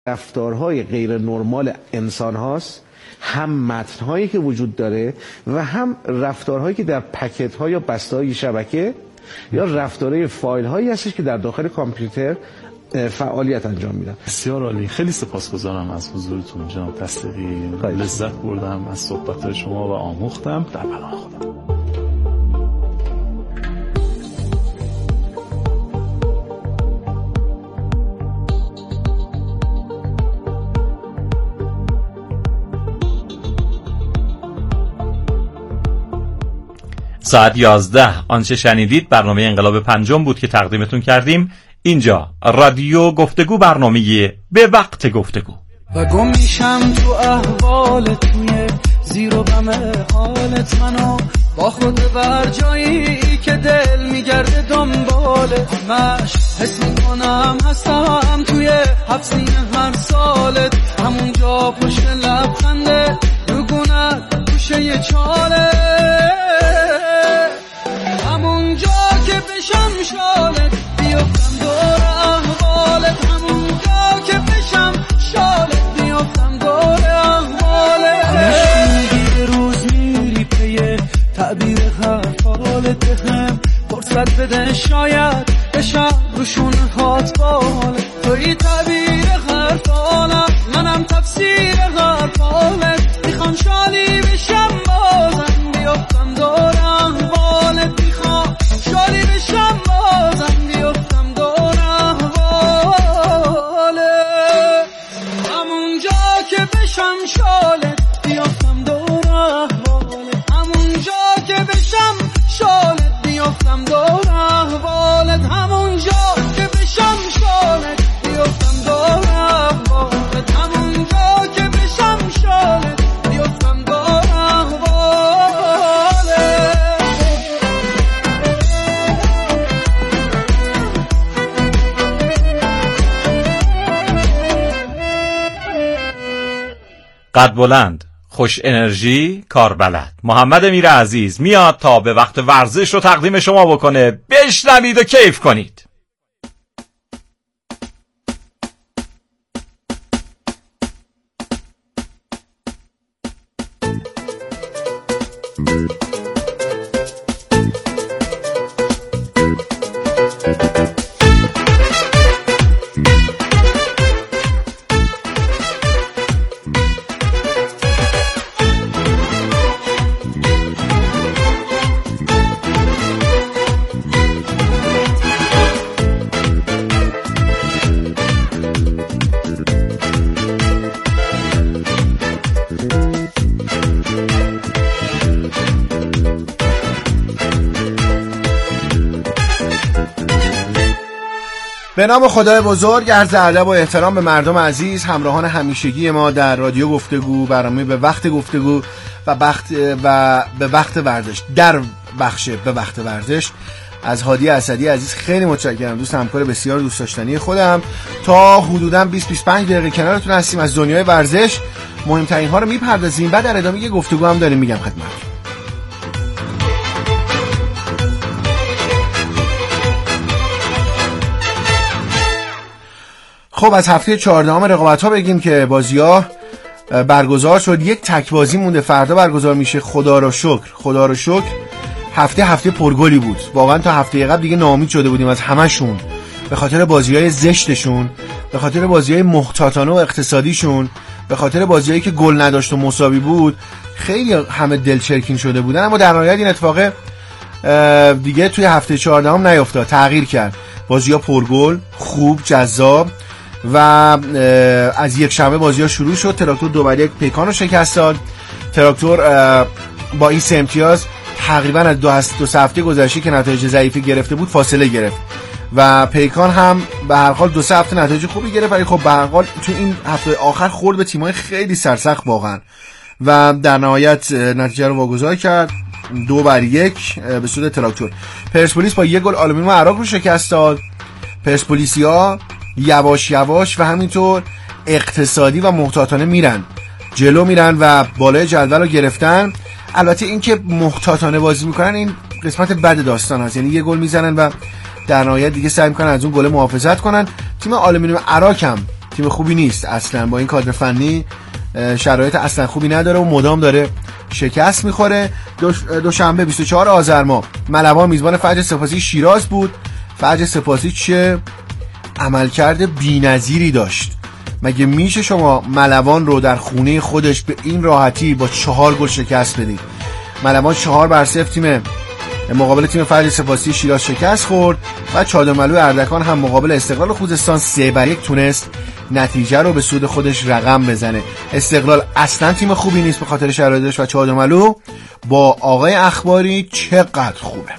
رفتارهای غیر نرمال انسان هاست، هم متن‌هایی که وجود داره و هم رفتارهایی که در پکت‌ها یا بسته‌های شبکه یا رفتارهای فایل‌هایی هستش که در داخل کامپیوتر فعالیت انجام میدن. بسیار عالی. خیلی سپاسگزارم از حضورتون جناب تصدیقی. لذت بردم از صحبت شما و آموختم. در پناه خدا. ساعت 11 آنچه شنیدید برنامه انقلاب پنجم بود که تقدیمتون کردیم. اینجا رادیو گفتگو، برنامه به وقت گفتگو. و گم میشم تو احوال، توی زیر و غم حالت، منو با خود بر جایی که دل میگرده دنبال همش حس میکنم هستم توی حبسی هر سالت، همونجا پشت لبخنده رگونت پوشه یه چاله، همونجا که بشم شالت بیفتم دور احوالت، همونجا که بشم شالت بیفتم دور احوالت، همش میگی روز میری پیه تعبیر حرفالت، بهم فرصت بده شاید بشم روشون هات بالت، توی تعبیر حرفالت منم تفسیر حرفالت، میخوام شالی بشم بازم بیفتم دور احوالت، میخوام شالی بشم بازم بیفتم دور احوالت، همونجا که بشم شالت بیفتم دور احوالت، همونجا که بشم شالت بیفتم دور احوالت، همونجا که بشم شالت بیفتم دور احوالت، همونجا که بشم شالت بیفتم دور احوالت. قد بلند، خوش انرژی، کاربلد محمد امیر عزیز میاد تا به وقت ورزش رو تقدیم شما بکنه. بشنوید و کیف کنید. به نام خدای بزرگ، عرض ادب و احترام به مردم عزیز، همراهان همیشگی ما در رادیو گفتگو، برنامه به وقت گفتگو و به وقت ورزش، در بخش به وقت ورزش. از هادی اسدی عزیز خیلی متشکرم، دوست همکار بسیار دوست داشتنی خودم. تا حدوداً 20-25 دقیقه کنارتون هستیم، از دنیای ورزش مهمترین ها رو میپردازیم، بعد در ادامه یه گفتگو هم داریم میگم خدمتتون. خب از هفته 14 رقابت‌ها بگیم که بازی‌ها برگزار شد. یک تک بازی مونده فردا برگزار میشه. خدا رو شکر هفته پرگلی بود. واقعا تا هفته قبل دیگه ناامید شده بودیم از همشون، به خاطر بازی‌های زشتشون، به خاطر بازی‌های محتاطانه و اقتصادیشون، به خاطر بازی‌هایی که گل نداشت و مساوی بود. خیلی همه دلچرکین شده بودن، اما در نهایت این اتفاق دیگه توی هفته 14 نیفتاد، تغییر کرد. بازی‌ها پرگل، خوب، جذاب و از یک شنبه بازی‌ها شروع شد. تراکتور 2-1 پیکان رو شکست داد. تراکتور با این 3 امتیاز تقریبا از دو هفته گذشته که نتایج ضعیفی گرفته بود فاصله گرفت و پیکان هم به هر حال 2-3 هفته نتایج خوبی گرفت، ولی خب به هر حال تو این هفته آخر خورد به تیم‌های خیلی سرسخت واقعا و در نهایت نتیجه رو واگذار کرد 2-1 به سود تراکتور. پرسپولیس با 1 گل آلومینیوم عراق رو شکست داد. پرسپولیسیا یواش یواش و همینطور اقتصادی و محتاطانه جلو میرن و بالای جدول رو گرفتن. البته این که محتاطانه بازی میکنن این قسمت بد داستان هست، یعنی 1 گل میزنن و در نهایت دیگه سعی میکنن از اون گل محافظت کنن. تیم آلومینیوم عراق هم تیم خوبی نیست اصلا، با این کادر فنی شرایط اصلا خوبی نداره و مدام داره شکست میخوره. دوشنبه 24 آذر ماه ملوان میزبان فجر سپاسی شیراز بود. فجر سپاسی چه عملکرد بی‌نظیری داشت. مگه میشه شما ملوان رو در خونه خودش به این راحتی با 4 گل شکست بدید؟ ملوان 4-0 تیم مقابل تیم فجر سپاسی شیراز شکست خورد و چادرملو اردکان هم مقابل استقلال خوزستان 3-1 تونست نتیجه رو به سود خودش رقم بزنه. استقلال اصلا تیم خوبی نیست به خاطر شرایطش و چادرملو با آقای اخباری چقدر خوبه.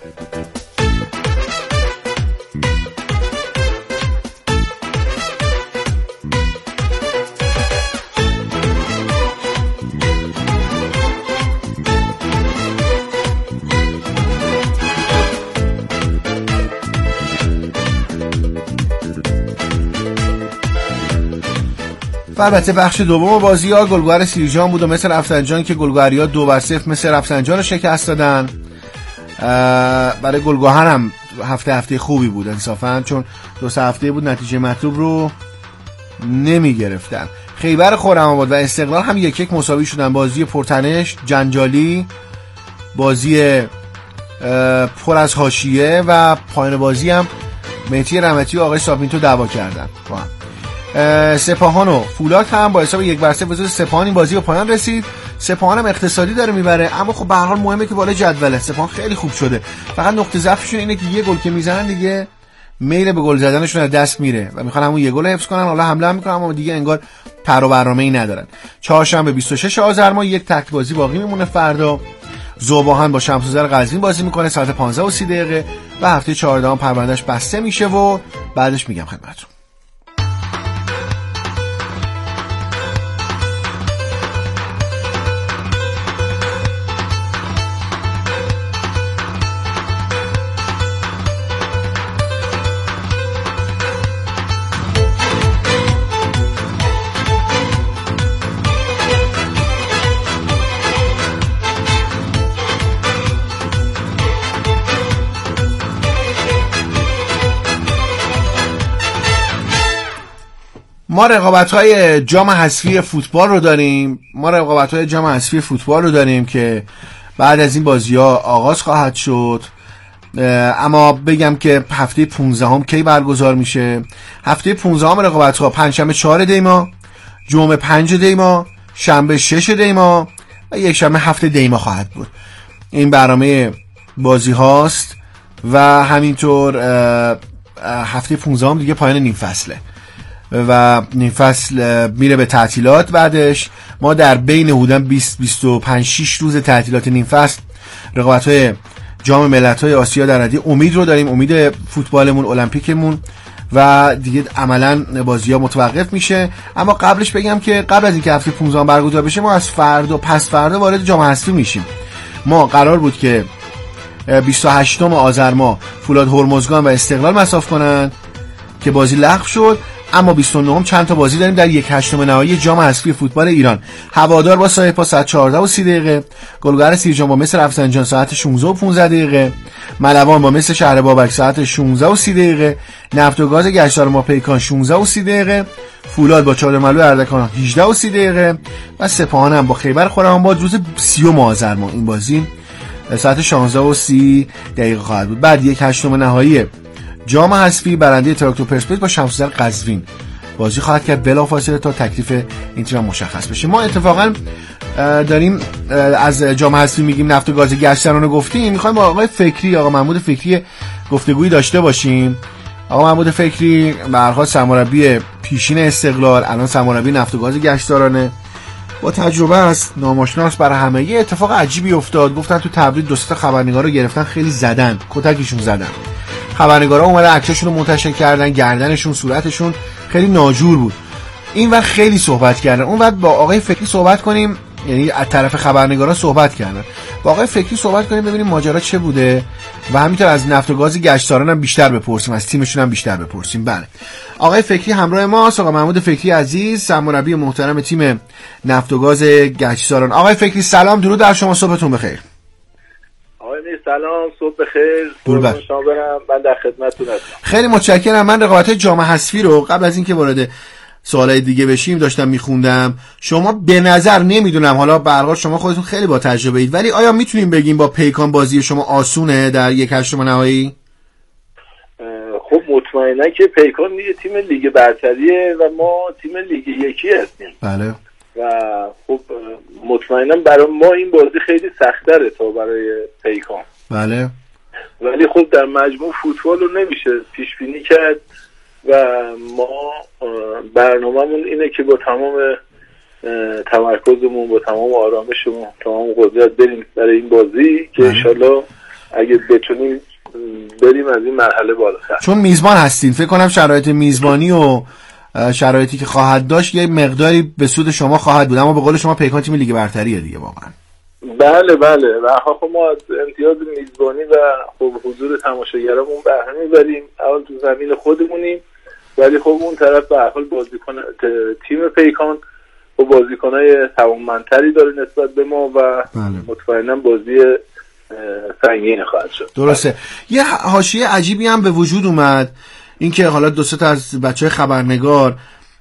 البته بخش دوم بازی‌ها گلگهر سیرجان بود و مثل رفسنجان که گلگهری‌ها 2-0 مثل رفسنجان رو شکست دادن. برای گلگهر هم هفته خوبی بود انصافاً، چون 2 هفته بود نتیجه مطلوب رو نمی گرفتن. خیبر خرم‌آباد و استقلال هم 1-1 مساوی شدن. بازی پرتنش، جنجالی، بازی پر از حاشیه و پایان بازی هم مهدی رحمتی و آقای سابینتو دعوا کردن با هم. سپاهان و فولاد هم با حساب 1-0 به سپاهان این بازی به پایان رسید. سپاهان هم اقتصادی داره میبره، اما خب به هر حال مهمه که بالا جدوله. سپاهان خیلی خوب شده، فقط نقطه ضعفشون اینه که یه گل که میزنن دیگه میل به گل زدنشون از دست میره و میخوان همون یه گل حفظ کنن. حالا حمله هم میکنن اما دیگه انگار پر و برنامه‌ای ندارن. چهارشنبه 26 آذر ماه یک تک بازی باقی میمونه. فردا ذوباهن با شمس‌الزر قزوین بازی میکنه ساعت 15:30 و هفته 14 پروندهش بسته میشه و بعدش میگم خدمتتون. ما رقابت‌های جام حذفی فوتبال رو داریم که بعد از این بازی‌ها آغاز خواهد شد. اما بگم که هفته 15 کی برگزار میشه. هفته 15 رقابت‌ها پنجشنبه 4 دی ماه، جمعه 5 دی ماه، شنبه 6 دی ماه و یک شنبه 7 دی ماه خواهد بود. این برنامه بازی هاست و همینطور هفته 15 دیگه پایان نیم فصله و نیم فصل میره به تعطیلات. بعدش ما در بین حدود 20-25-6 روز تعطیلات نیم فصل رقابت‌های جام ملت‌های آسیا در ردی امید رو داریم، امید فوتبالمون، المپیکمون، و دیگه عملاً بازی‌ها متوقف میشه. اما قبلش بگم که قبل از اینکه هفته 15 برگزار بشه ما از فردا پس فردا وارد جام حذفی میشیم. ما قرار بود که 28 آذر ماه فولاد هرمزگان و استقلال مصاف کنن که بازی لغو شد، اما 29 چند تا بازی داریم در 1/8 نهایی جام حذفی فوتبال ایران. هوادار با سایپا ساعت 14:30، گلگهر سیرجان با مصر رفسنجان ساعت 16:15، ملوان با مصر شهر بابک ساعت 16:30، نفت و گاز گشتار ما پیکان 16:30، فولاد با چادرملو اردکان 18:30 و سپاهان هم با خیبر خرم‌آباد روز 30 آذر ماه این بازی ساعت 16:30 خواهد بود. بعد 1/8 نهایی جام حذفی برنده تراکتور پرسپولیس با شمس‌الزر قزوین بازی خواهد کرد بلافاصله تا تکلیف این تیم مشخص بشه. ما اتفاقا داریم از جام حذفی میگیم، نفت و گاز گشتران رو گفتیم، میخوایم با آقای فکری، آقا محمود فکری گفتگویی داشته باشیم. آقا محمود فکری به هر حال سرمربی پیشین استقلال، الان سرمربی نفت و گاز گشتارانه، با تجربه است، ناماشناس برای همه. یه اتفاق عجیبی افتاد، گفتن تو تبریز 2 تا خبرنگار رو گرفتن، خیلی زدن، کتکشون زدن. خبرنگارا اومدن عکساشون رو منتشر کردن، گردنشون، صورتشون خیلی ناجور بود. این وقت خیلی صحبت کردن، اون وقت با آقای فکری صحبت کنیم، یعنی از طرف خبرنگارا صحبت کردن، با آقای فکری صحبت کنیم ببینیم ماجرا چه بوده و همینطور از نفت و گاز گشتاران هم بیشتر بپرسیم، از تیمشون هم بیشتر بپرسیم. بله، آقای فکری همراه ماست، آقا محمود فکری عزیز، سرمربی محترم تیم نفت و گاز گشتاران. آقای فکری سلام، درود بر شما، صبحتون بخیر. سلام، صبح بخیر. شما برم، من در خدمتتون هستم. خیلی متشکرم. من رقابت‌های جام حذفی رو قبل از اینکه وارد سوالای دیگه بشیم داشتم میخوندم. شما به نظر نمیدونم، حالا به هر حال شما خودتون خیلی با تجربه اید، ولی آیا میتونیم بگیم با پیکان بازی شما آسونه در 1/8 نهایی؟ خب مطمئنا که پیکان یه تیم لیگ برتریه و ما تیم لیگ یکی هستیم. بله. و خب مطمئنا برای ما این بازی خیلی سخت‌تره تا برای پیکان. بله. ولی خب در مجموع فوتبال رو نمیشه پیش بینی کرد و ما برنامه‌مون اینه که با تمام تمرکزمون، با تمام آرامشمون، تمام قدرت بریم برای این بازی که انشالله اگه بتونیم بریم از این مرحله بالاتر. چون میزبان هستین فکر کنم شرایط میزبانی و شرایطی که خواهد داشت یه مقداری به سود شما خواهد بود، اما به قول شما پیکان تیم لیگ برتریه دیگه واقعا. بله و خب ما از امتیاز میزبانی و خب حضور تماشاگرامون بهره میبریم. اول تو زمین خودمونیم، ولی خب اون طرف به هر حال بازیکن تیم پیکان و بازیکنای توانمندتری داره نسبت به ما و مطمئنا بازی سنگین خواهد شد. درسته. یه حاشیه عجیبی هم به وجود اومد، اینکه حالا 2 تا از بچهای خبرنگار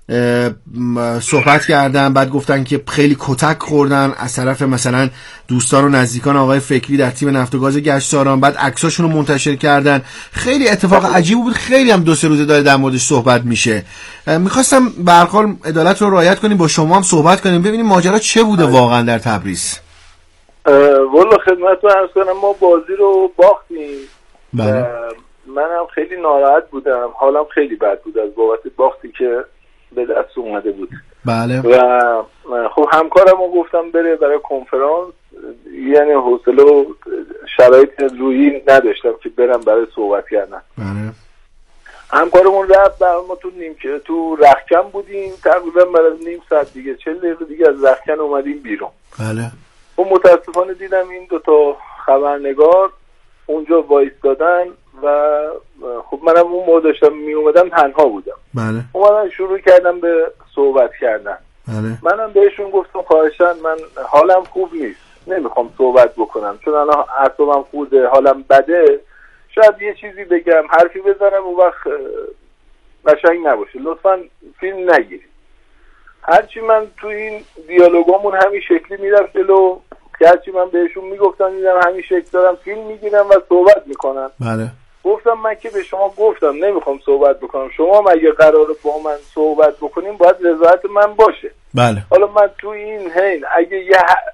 صحبت کردن، بعد گفتن که خیلی کتک خوردن از طرف مثلا دوستان و نزدیکان آقای فکری در تیم نفت و گاز گشتاران، بعد عکساشون رو منتشر کردن. خیلی اتفاق عجیبی بود، خیلی هم 2-3 روزه داره در موردش صحبت میشه. میخواستم به هر حال عدالت رو رعایت کنیم، با شما هم صحبت کنیم ببینیم ماجرا چه بوده واقعا در تبریز. والله خدمتتون عرض کنم ما بازی رو باختیم. بله. منم خیلی ناراحت بودم، حالم خیلی بد بود از بابت باختی که به دست اومده بود. بله. و خب همکارمو گفتم بره برای کنفرانس، یعنی حوصله و شرایط روحی نداشتم که برم برای صحبت کردن. بله. همکارمون رفت، ما تو رختکن بودیم، تقریبا برای نیم ساعت دیگه 40 دقیقه دیگه از رختکن اومدیم بیرون. بله. خب متاسفانه دیدم این 2 تا خبرنگار اونجا وایستادن و خب منم اون موقع داشتم می اومدم تنها بودم. بله. اومدن شروع کردم به صحبت کردن. بله. منم بهشون گفتم خواهشاً من حالم خوب نیست، نمیخوام صحبت بکنم چون الان اعصابم خورده، حالم بده، شاید یه چیزی بگم حرفی بزنم اون وقت قشنگ نباشه، لطفاً فیلم نگیرید. هرچی من تو این دیالوگامون همین شکلی میرفت جلو، هرچی من بهشون میگفتم میدم همین شکل دارم فیلم میگیرم و صحبت میکنم. بله. گفتم من که به شما گفتم نمیخوام صحبت بکنم، شما اگه قراره با من صحبت بکنیم باید رضایت من باشه. بله. حالا من تو این حین اگه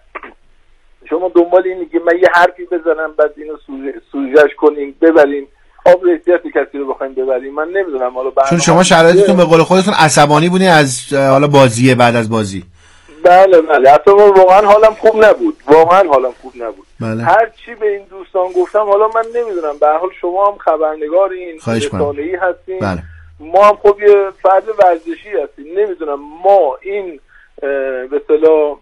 شما دنبال اینی که من یه حرفی بزنم بعد اینو سوژهش کنیم ببریم آب احتیاط کسی رو بخوایم ببریم، من نمیدونم. حالا چون شما شرایطتون به قول خودتون عصبانی بودین از حالا بازیه بعد از بازی. بله اصلا واقعا حالم خوب نبود، بله. هر چی به این دوستان گفتم، حالا من نمیدونم به هر حال شما هم خبرنگارین، رسانه‌ای هستین. بله. ما هم خب یه فرد ورزشی هستیم، نمیدونم ما این به اصطلاح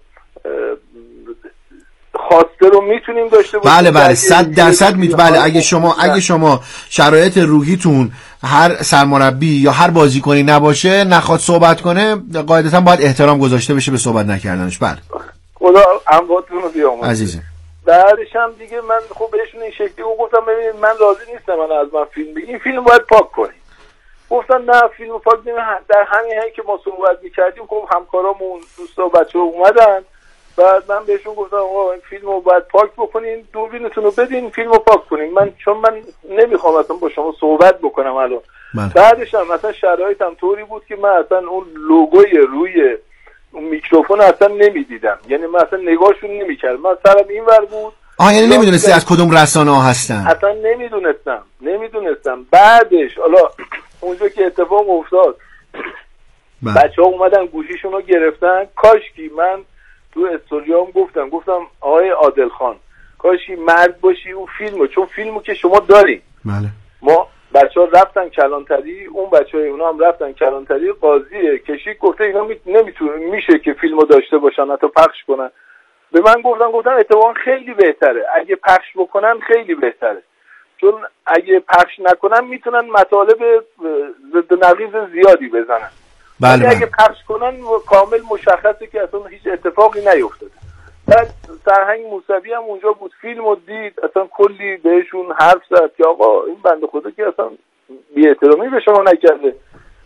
خواسته رو میتونیم داشته باشیم. بله 100% بله. اگه شما شرایط روحیتون هر سرمربی یا هر بازیکنی نباشه نخواد صحبت کنه، قاعدتا باید احترام گذاشته بشه به صحبت نکردنش. بله. خدا امواتتون رو بیامرزه. عزیزم. بعدش هم دیگه من خب بهشون این شکلی گفتم ببینید من راضی نیستم از من فیلم بگیم، فیلم باید پاک کنیم. گفتن نه فیلم پاک نمی. در همین حین که ما صحبت می‌کردیم خب همکارامون دوستا و بچه‌ها اومدن، بعد من بهشون گفتم آقا این فیلمو باید پاک بکنین، دوربینتون رو بدین فیلمو پاک کنین، چون من نمیخوام اصلا با شما صحبت بکنم الان. بعدش هم مثلا شرایطم طوری بود که من اصلا اون لوگوی روی اون میکروفون اصلا نمیدیدم، یعنی من اصلا نگاهشون نمیکردم، من سرم اینور بود. یعنی نمیدونستی از کدوم رسانه‌ها هستن؟ اصلا نمیدونستم. بعدش حالا اونجا که اتفاق افتاد بچه‌ها اومدن گوشیشون رو گرفتن، کاشکی من تو استوریام گفتم آقای عادل خان کاشی مرد باشی اون فیلمو، چون فیلمو که شما دارین. بله. ما بچه‌ها رفتن کلانتری، اون بچه‌ها اونا هم رفتن کلانتری، قاضی کشیک گفته اینا نمیتونه میشه که فیلمو داشته باشن حتی پخش کنن. به من گفتن اتفاقا خیلی بهتره اگه پخش بکنن، خیلی بهتره، چون اگه پخش نکنن میتونن مطالب ضد نقیض زیادی بزنن. بله. اگه پخش کنن کامل مشخصه که اصلا هیچ اتفاقی نیفتاده. بعد سرهنگ موسوی هم اونجا بود، فیلمو دید، اصلا کلی بهشون حرف زد که آقا این بنده خدا که اصلا بی‌احترامی به شما نکرده،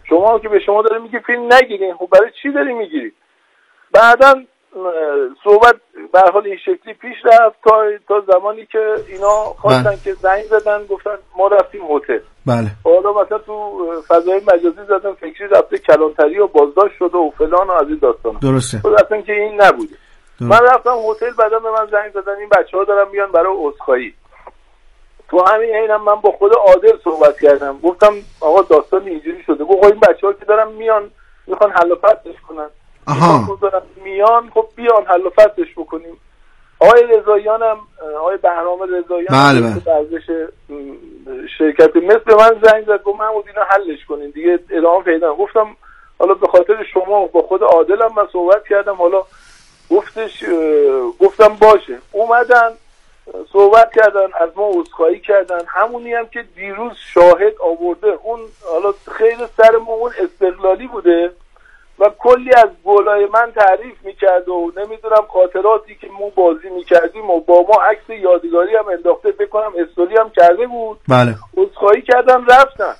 شما که به شما داره میگه فیلم نگیرین، خب برای چی داری میگیری؟ بعداً صحبت به حال این شکلی پیش رفت تا زمانی که اینا خواستن که زنگ زدن گفتن ما رفتیم هتل. بله. حالا مثلا تو فضای مجازی زدن فکری رفته کلانتری و بازداشت شده و فلان و از این داستانا. درسته. خب اصلا که این نبوده. من رفتم هتل، بعدا به من زنگ زدن این بچه‌ها دارن میان برای عذرخواهی. تو همین اینم من با خود عادل صحبت کردم، گفتم آقا داستان اینجوری شده، گفت این بچه‌ها که دارن میان میخوان حل و فصلش کنن. دارن میان، خب بیان حل و فصلش بکنیم. آقای رضاییان هم آقای بهرام رضاییان ورزش شرکت مثل به من زنگ زد، گفت محمود اینا حلش کنین دیگه ادامه پیدا. گفتم حالا به خاطر شما با خود عادل هم من صحبت کردم، حالا گفتم باشه. اومدن صحبت کردن، از ما عذرخواهی کردن، همونی هم که دیروز شاهد آورده. اون حالا خیلی سر ما اون استقلالی بوده و کلی از گلای من تعریف میکرد و نمیدونم خاطراتی که ما بازی میکردیم و با ما عکس یادگاری هم انداخته، بکنم استوری هم کرده بود. بله. عذرخواهی کردم رفتن.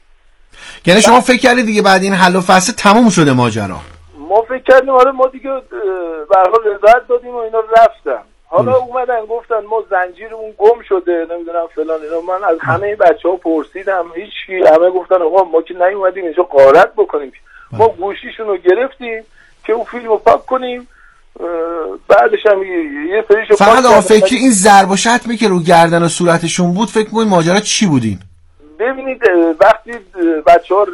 یعنی شما فکر کردید دیگه بعد این حل و فصل تموم شده ماجرا؟ ما فکر کردیم آره ما دیگه به هر حال رضایت دادیم و اینا رفتن. حالا اومدن گفتن ما زنجیرمون گم شده نمیدونم فلان اینا. من از همه بچه‌ها پرسیدم، هیچ همه گفتن آقا ما که نیومدیم اینجا غارت بکنیم، ما گوشیشون رو گرفتیم که اون فیلم رو پاک کنیم. بعدش هم یه سریشو فقط آقا فکر این ضرب و شتمی که رو گردن و صورتشون بود فکر کنید ماجرا چی بودین؟ ببینید وقتی بچه‌ها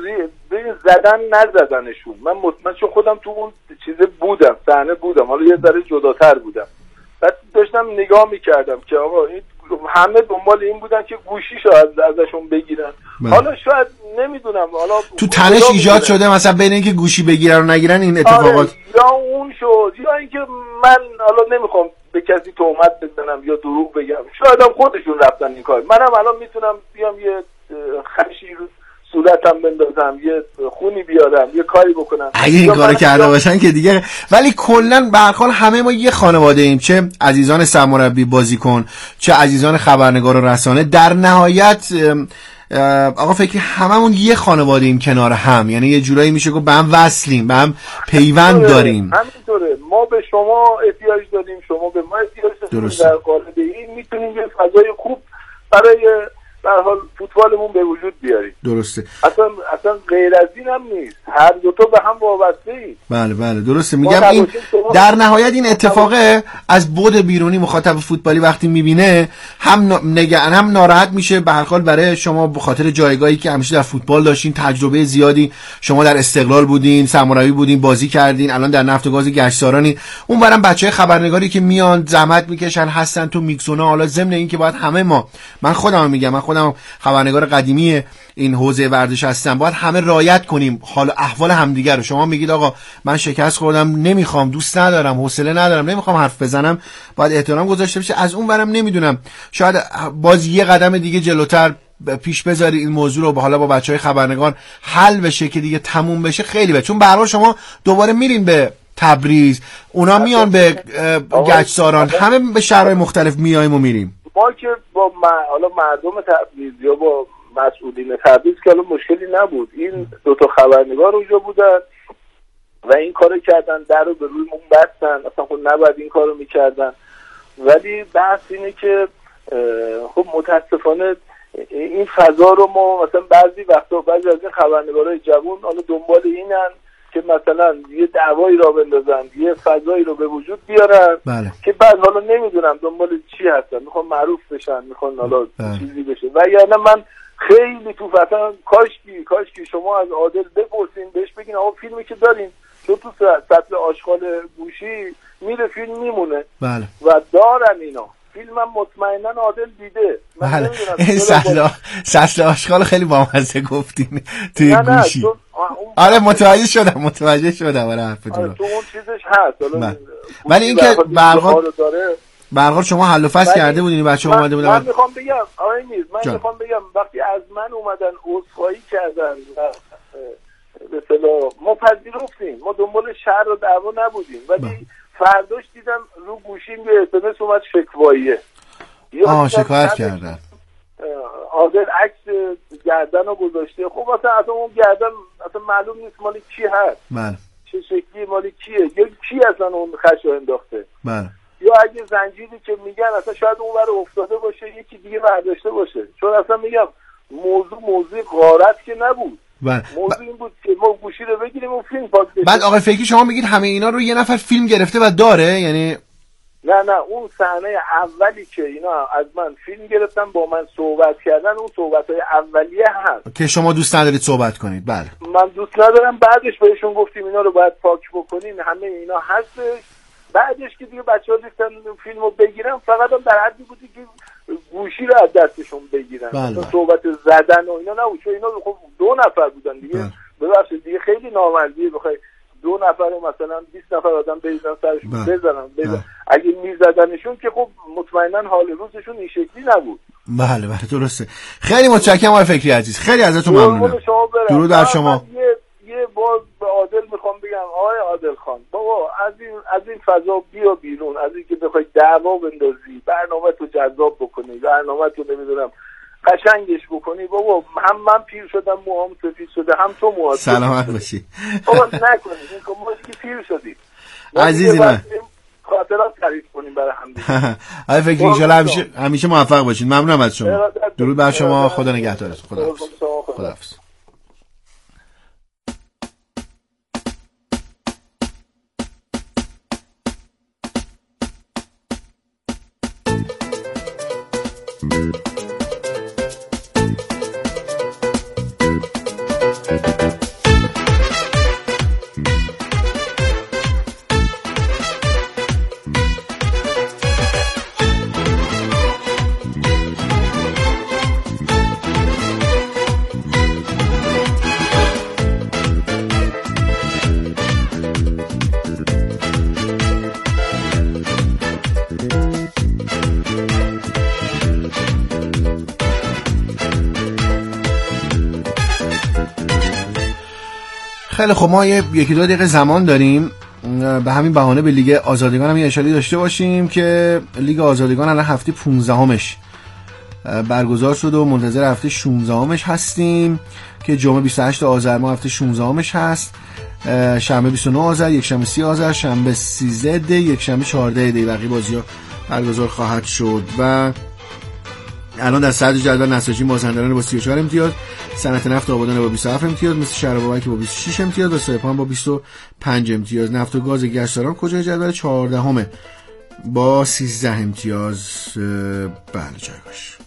زدن نزدنشون، من مطمئن چون خودم تو اون چیزه بودم، صحنه بودم، حالا یه ذره جداتر بودم، بعد داشتم نگاه میکردم که آقا این همه دنبال این بودن که گوشیشو ازشون بگیرن. حالا شاید نمیدونم حالا تو تنش ایجاد شده مثلا بین اینکه گوشی بگیرن و نگیرن این اتفاقات. یا اون شد یا اینکه من حالا نمیخوام به کسی تهمت بزنم یا دروغ بگم، شاید هم خودشون رفتن این کار. منم الان میتونم بیام یه خشی رو صورتم بندازم، یه خونی بیارم، یه کاری بکنم. اگه این کارو کرده باشن که دیگه. ولی کلا به هر حال همه ما یه خانواده ایم، چه عزیزان سرمربی بازیکن، چه عزیزان خبرنگار و رسانه. در نهایت آقا فکر هممون یه خانواده ایم کنار هم، یعنی یه جورایی میشه گفت به هم وصلیم، به هم پیوند داریم. همینطوره، ما به شما احتیاج داریم، شما به ما احتیاج داریم. در قالب این میتونیم یه فضای خوب برای در حال فوتبالمون به وجود بیاریم. درسته. اصلا غیر از این هم نیست، هر دو تا به هم وابسته اید. بله درسته. میگم این در نهایت این اتفاق از بعد بیرونی مخاطب فوتبالی وقتی میبینه هم ناراحت میشه به هر حال برای شما به خاطر جایگاهی که همیشه در فوتبال داشتین، تجربه زیادی، شما در استقلال بودین، سرمربی بودین، بازی کردین، الان در نفت و گاز گشتارانی. اون برام بچهای خبرنگاری که میان زحمت میکشن هستن تو میکسونا. حالا ضمن این که باید همه ما، من خودم میگم، من خودم خبرنگار قدیمی این حوزه ورزش هستم، باید همه رعایت کنیم حال احوال همدیگه رو. شما میگید آقا من شکست خوردم، نمیخوام، دوست ندارم، حوصله ندارم، نمیخوام حرف بزنم، باید احترام گذاشته بشه. از اون برم نمیدونم شاید باز یه قدم دیگه جلوتر پیش بذاری این موضوع رو حالا با بچهای خبرنگار حل بشه که دیگه تموم بشه. خیلی بهتر، چون به هر حال شما دوباره میرین به تبریز، اونا میان به گچساران، همه به شهرهای مختلف میایم و میریم. ما که با حالا مردم تبریز یا با مسئولین تبریز که حالا مشکلی نبود، این دو تا خبرنگار اونجا بودن و این کارو کردن، در رو به روی مون بستن، اصلا خود نباید این کارو میکردن. ولی بحث اینه که خب متاسفانه این فضا رو ما مثلا بعضی وقتا بعضی از این خبرنگارای جوان حالا دنبال اینن که مثلا یه دعوایی را بندازن، یه فضایی رو به وجود بیارن. بله. که بعد حالا نمیدونم دنبال چی هستن، میخوان معروف بشن، میخوان حالا چیزی بشه. و یعنی من خیلی تو فتن کاشکی شما از عادل بپرسین، بهش بگین آقا فیلمی که دارین تو سطل آشغال گوشی میره فیلم میمونه. بله. و دارن اینا فیلمم مطمئنا عادل دیده. بله. این سطل آشغال خیلی بامزه گفتین توی گوشی. آره متوجه شدم آره حرفتون. تو اون چیزش هست. ولی این که برقرار شما حل و فصل کرده بودین، بچه‌ها اومده بودن. من میخوام بگم آقای میز، میخوام بگم وقتی از من اومدن عذرخواهی کردن به اصطلاح ما پذیرفتیم، ما دنبال شر و دعوا نبودیم. ولی فرداش دیدم رو گوشیم یه SMS اومد شکواییه. شکایت کردن. عادل عکس گردن رو گذاشته. خب اصلا اون گردن اصلا معلوم نیست مالی کی هست، بله چه شکلی، مالی کیه، یا کی اصلا اون خش رو انداخته. بله. یا اگه زنجیری که میگن اصلا شاید اون ور افتاده باشه یکی دیگه برداشته باشه، چون اصلا میگم موضوع غارت که نبود. بله. موضوع این بود که ما گوشی رو بگیریم اون فیلم پاک بشه. بعد آقای فکری شما میگید همه اینا رو یه نفر فیلم گرفته و داره؟ یعنی نه اون صحنه اولی که اینا از من فیلم گرفتن با من صحبت کردن، اون صحبت‌های اولیه هست که شما دوست ندارید صحبت کنید. بله من دوست ندارم. بعدش بهشون گفتیم اینا رو باید پاک بکنین، همه اینا هستش. بعدش که دیگه بچه‌ها دیدن فیلمو بگیرن، فقط هم در حدی بودی که گوشی رو از دستشون بگیرن. بله. صحبت زدن و اینا نبود، چون اینا خب 2 نفر بودن دیگه. ببخشید دیگه خیلی نامردیه بخوای 2 نفر رو مثلا 20 نفر آدم بریزن سرشون بزنن. اگه میزدنشون که خب مطمئنا حال روزشون این شکلی نبود. بله درسته. خیلی متشکرم آقای فکری عزیز، خیلی ازتون ممنونم. درود بر شما. یه باز به عادل میخوام بگم آقای عادل خان، بابا از این فضا بیا بیرون، از این که بخوای دعوا بندازی، برنامه تو جذاب بکنی، برنامه تو نمیدونم قشنگش بکنی. بابا هم من پیر شدم، موهام سفید شده، هم تو موهات سلامت باشی. بابا نکنید این که ما که پیر شدیم عزیزی من، خاطرات تعریف کنیم برای هم دیگه. آقای فکری ان شاء الله همیشه موفق باشین. ممنونم از شما. درود بر شما. خدا نگهدارتون. خداحافظ. خیلی خب، ما 1-2 دقیقه زمان داریم. به همین بهانه به لیگ آزادگان هم یه اشاره داشته باشیم که لیگ آزادگان الان هفته 15مش برگزار شد و منتظر هفته 16مش هستیم که جمعه 28 آذر ما هفته 16مش هست، شنبه 29 آذر، یک شنبه 30 آذر، شنبه 13 دی، یک شنبه 14 دی بقیه بازی‌ها برگزار خواهد شد. و الان در صدر جدول نساجی مازندران با 34 امتیاز، صنعت نفت آبادان با 27 امتیاز، مثل شهر بابک با 26 امتیاز و سایپان با 25 امتیاز. نفت و گاز گشتاران کجای جدول 14 با 13 امتیاز. بله جایگاش.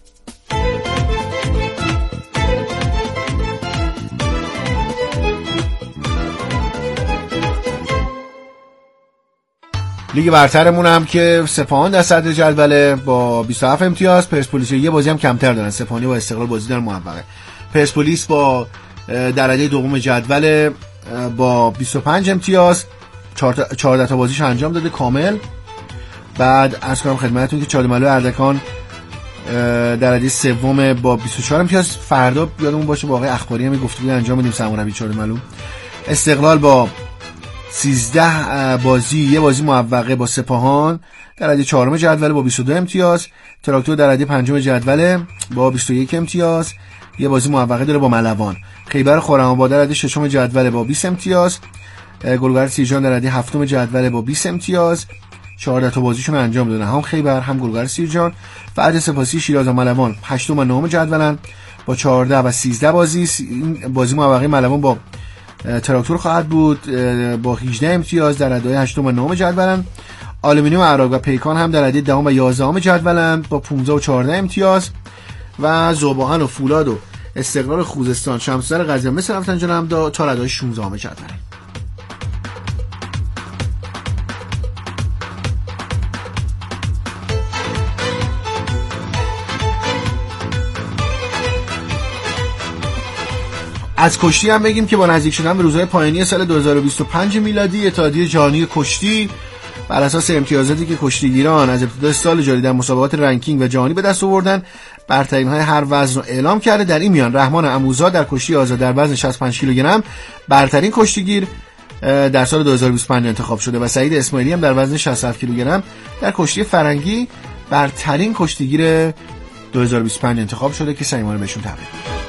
لیگ برترمون هم که سپاهان در صدر جدول با 27 امتیاز، پرسپولیس یه بازی هم کمتر دارن، سپاهانی با استقلال بازی دارن موفقه. پرسپولیس با درجه دوم جدول با 25 امتیاز، 14 تا بازیش انجام داده کامل. بعد عرض کنم خدمتتون که چادرملو اردکان درجه سوم با 24 امتیاز. فردا یادمون باشه با آقای اخباری هم گفتگوی انجام بدیم سرمربی چادرملو. استقلال با 13 بازی یه بازی موفقه با سپاهان درجه 4 جدول با 22 امتیاز. تراکتور درجه 5 جدول با 21 امتیاز، یه بازی موفقه داره با ملوان. خیبر خرم‌آباد درجه 6 جدول با 20 امتیاز. گلگهر سیرجان درجه 7 جدول با 20 امتیاز، 14 تا بازیشون انجام دادن، هم خیبر هم گلگهر سیرجان. فرد سپاسی شیراز و ملوان 8 و 9 جدولن با 14 و 13 بازی. این بازی موفقه ملوان با تراکتور خواهد بود با 18 امتیاز در ردای 8 و 9 جدولن. آلومینیوم عراق و پیکان هم در رده 10 و 11 جدولن با 15 و 14 امتیاز. و ذوباهن و فولاد و استقلال خوزستان، شمسر قزوین مثل رفتنجان هم تا ردای 16 جدولن. از کشتی هم بگیم که با نزدیک شدن به روزهای پایانی سال 2025 میلادی، اتحادیه جهانی کشتی بر اساس امتیازاتی که کشتیگیران از ابتدای سال جاری در مسابقات رنکینگ و جهانی به دست آوردن، برترین‌های هر وزن رو اعلام کرده. در این میان رحمان عموزاد در کشتی آزاد در وزن 65 کیلوگرم برترین کشتیگیر در سال 2025 انتخاب شده و سعید اسماعیلی هم در وزن 67 کیلوگرم در کشتی فرنگی برترین کشتیگیر 2025 انتخاب شده که صمیمانه بهشون تبریک میگم.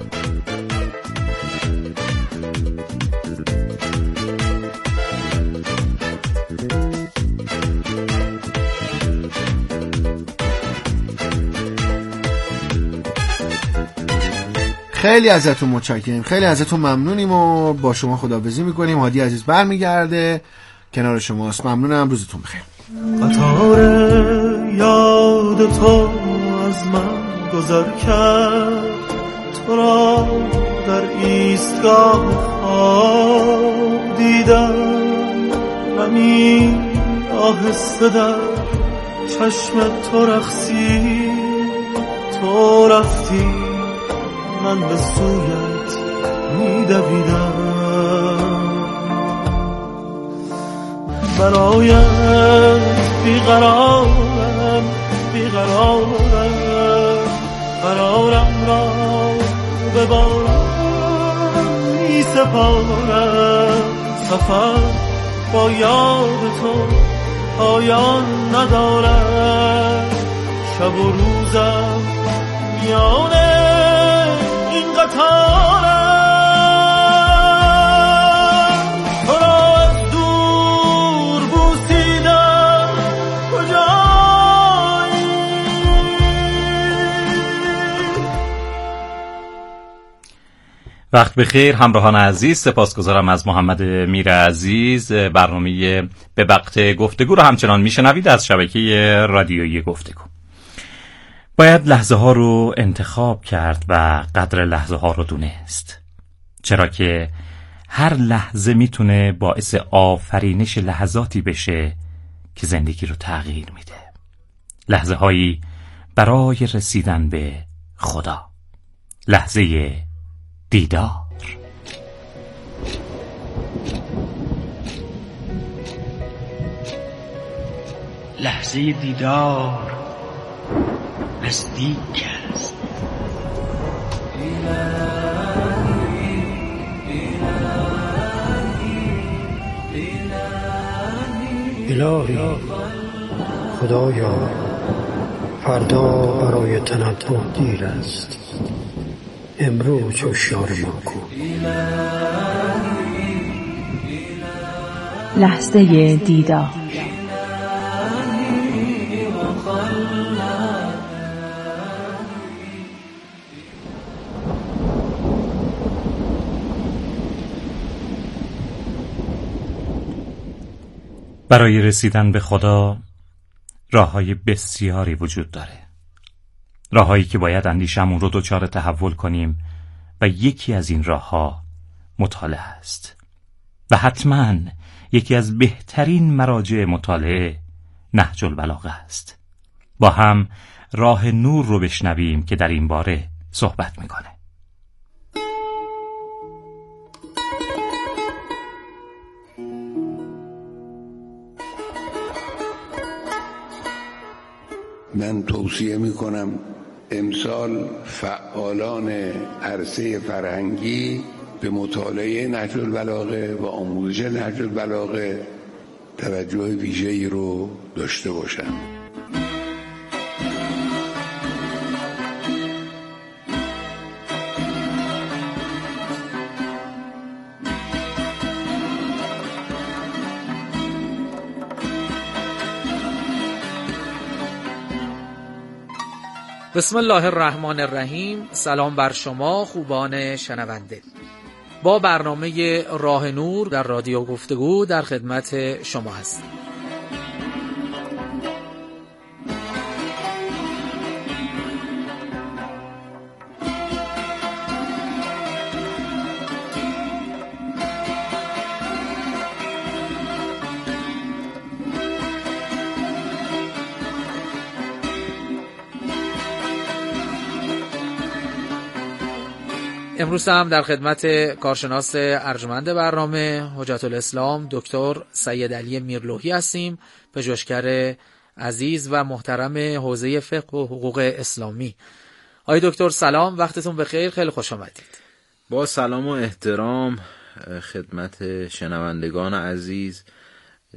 خیلی ازتون متشکریم، خیلی ازتون ممنونیم و با شما خداحافظی میکنیم. هادی عزیز برمیگرده کنار شماست. ممنونم، روزتون بخیر. قطار یاد تو از من گذر کرد، تو را در ایستگاه خواب دیدم، همین آهسته در چشم تو رقصید، تو رفتی من به سویت می‌دویدم، برایت بیقرارم قرارم را به باران می‌سپارم، سفر با یاد تو پایان ندارد، شب و روزم میان این قطارم، تو را از دور بوسیدم کجایی. وقت بخیر همراهان عزیز، سپاسگزارم از محمد میر عزیز. برنامه به وقت گفتگو رو همچنان میشنوید از شبکه رادیویی گفتگو. باید لحظه ها رو انتخاب کرد و قدر لحظه ها رو دونست، چرا که هر لحظه میتونه باعث آفرینش لحظاتی بشه که زندگی رو تغییر میده. لحظه هایی برای رسیدن به خدا. لحظه دیدار. لحظه دیدار نزدیک است. الهی خدایا، فردا برای تنبه دیر است، امروز هوشیار ما کن. لحظه دیدار. برای رسیدن به خدا راه‌های بسیاری وجود داره. راه‌هایی که باید اندیشمون رو دچار تحول کنیم و یکی از این راه‌ها مطالعه است. و حتماً یکی از بهترین مراجع مطالعه نهج البلاغه است. با هم راه نور رو بشنویم که در این باره صحبت میکنه. من توصیه میکنم امسال فعالان عرصه فرهنگی به مطالعه نهج البلاغه و آموزش نهج البلاغه توجه ویژه‌ای رو داشته باشند. بسم الله الرحمن الرحیم. سلام بر شما خوبان شنونده. با برنامه راه نور در رادیو گفتگو در خدمت شما هستیم. امروز هم در خدمت کارشناس ارجمند برنامه حجت الاسلام دکتر سید علی میرلوحی هستیم، پژوهشگر عزیز و محترم حوزه فقه و حقوق اسلامی. آقای دکتر سلام، وقتتون بخیر، خیلی خوش آمدید. با سلام و احترام خدمت شنوندگان عزیز،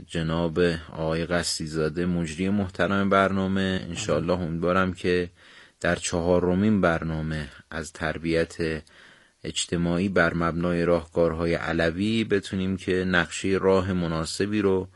جناب آقای قصی‌زاده مجری محترم برنامه، انشاءالله امیدوارم که در 4مین برنامه از تربیت اجتماعی بر مبنای راهکارهای علوی بتونیم که نقشه راه مناسبی رو